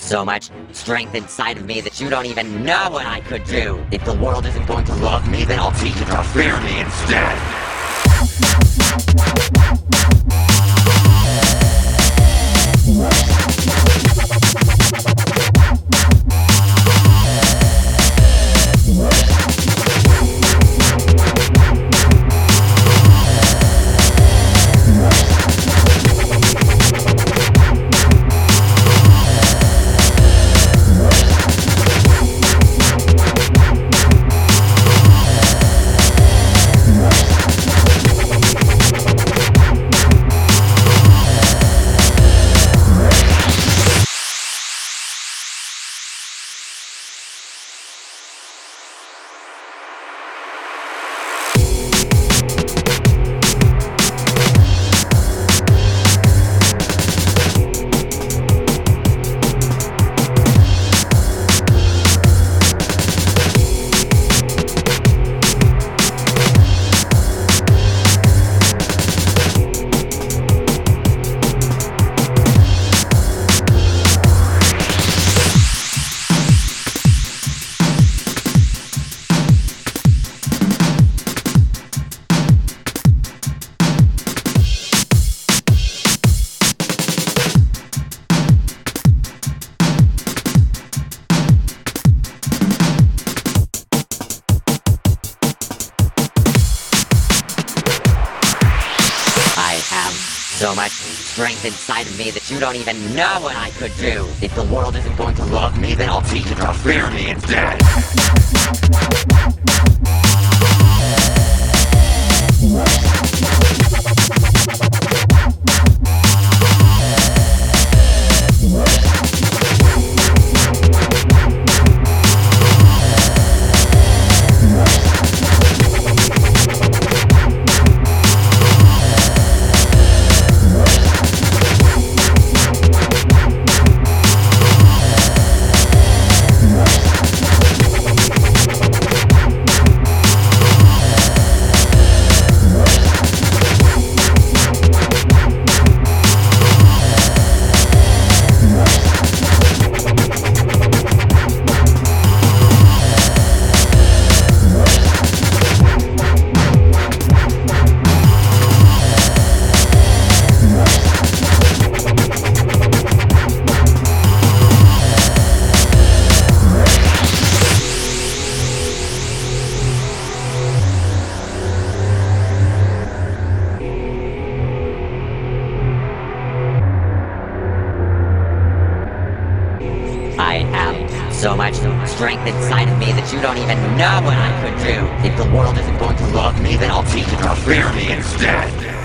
so much strength inside of me that you don't even know what I could do. If the world isn't going to love me, then I'll teach it to fear me instead. So much strength inside of me that you don't even know what I could do. If the world isn't going to love me, then I'll teach it to fear me instead. I have so much strength inside of me that you don't even know what I could do. If the world isn't going to love me, then I'll teach it to fear me instead.